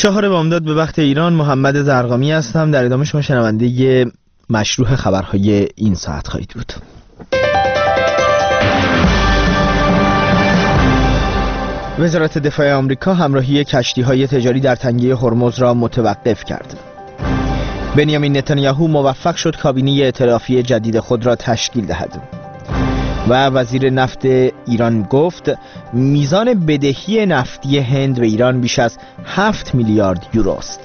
4 بامداد به وقت ایران. محمد زرقامی هستم. در ادامه شما شنونده مشروح خبرهای این ساعت خواهید بود. وزارت دفاع آمریکا همراهی کشتی‌های تجاری در تنگه هرمز را متوقف کرد. بنیامین نتانیاهو موفق شد کابینه ائتلافی جدید خود را تشکیل دهد. و وزیر نفت ایران گفت میزان بدهی نفتی هند به ایران بیش از 7 میلیارد یورو است.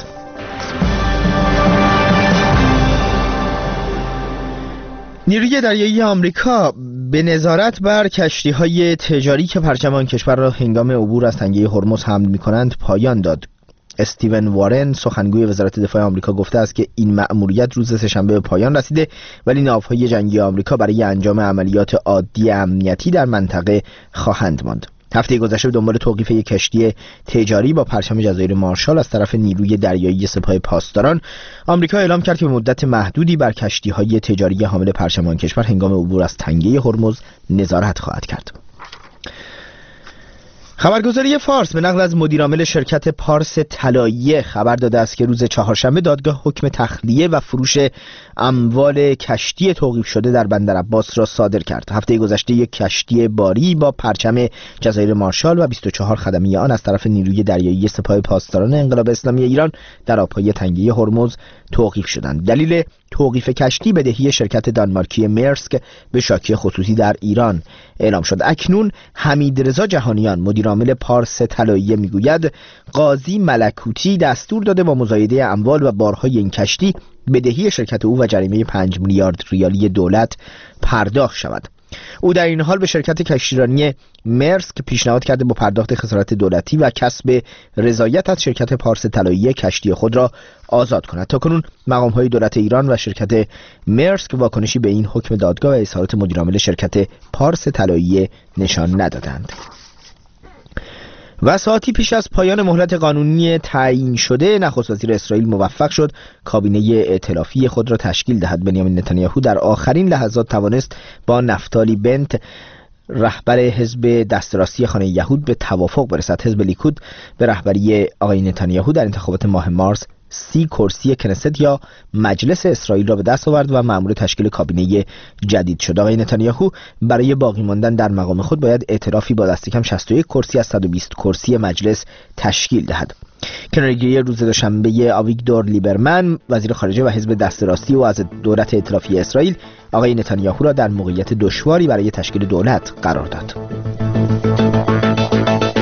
نیروی دریایی آمریکا به نظارت بر کشتی‌های تجاری که پرچم آن کشور را هنگام عبور از تنگه هرمز حمل می‌کنند پایان داد. استیون وارن سخنگوی وزارت دفاع آمریکا گفته است که این مأموریت روز سه‌شنبه به پایان رسیده، ولی ناوهای جنگی آمریکا برای انجام عملیات عادی امنیتی در منطقه خواهند ماند. هفته گذشته به دنبال توقیف یک کشتی تجاری با پرچم جزایر مارشال از طرف نیروی دریایی سپاه پاسداران، آمریکا اعلام کرد که به مدت محدودی بر کشتی‌های تجاری حامل پرچم آن کشور هنگام عبور از تنگه هرمز نظارت خواهد کرد. خبرگزاری فارس به نقل از مدیرعامل شرکت پارس طلاییه خبر داده است که روز چهارشنبه دادگاه حکم تخلیه و فروش اموال کشتی توقیف شده در بندر عباس را صادر کرد. هفته گذشته یک کشتی باری با پرچم جزایر مارشال و 24 خدمه آن از طرف نیروی دریایی سپاه پاسداران انقلاب اسلامی ایران در آبهای تنگه هرمز توقیف شدند. دلیل توقیف کشتی بدهی شرکت دانمارکی مرسک به شاکی خصوصی در ایران اعلام شد. اکنون حمیدرضا جهانیان مدیرعامل پارس طلاییه میگوید قاضی ملکوتی دستور داده با مزایده اموال و بارهای این کشتی بدهی شرکت او و جریمه 5 میلیارد ریالی دولت پرداخت شود. او در این حال به شرکت کشتیرانی مرسک پیشنهاد کرده با پرداخت خسارت دولتی و کسب رضایت از شرکت پارس طلاییه کشتی خود را آزاد کند. تاکنون مقام‌های دولت ایران و شرکت مرسک واکنشی به این حکم دادگاه و اظهارات مدیرعامل شرکت پارس طلاییه نشان ندادند. و ساعتی پیش از پایان مهلت قانونی تعیین شده، نخست وزیر اسرائیل موفق شد کابینه ائتلافی خود را تشکیل دهد. بنیامین نتانیاهو در آخرین لحظات توانست با نفتالی بنت رهبر حزب دست راستی خانه یهود به توافق برسد. حزب لیکود به رهبری آقای نتانیاهو در انتخابات ماه مارس 30 کرسی کنست یا مجلس اسرائیل را به دست آورد و مأمور تشکیل کابینه جدید شد. آقای نتانیاهو برای باقی ماندن در مقام خود باید ائتلافی با دست کم 61 کرسی از 120 کرسی مجلس تشکیل دهد. کناره‌گیری روز دوشنبه آویگدور لیبرمن وزیر خارجه و حزب دست راستی و از دولت ائتلافی اسرائیل آقای نتانیاهو را در موقعیت دشواری برای تشکیل دولت قرار داد.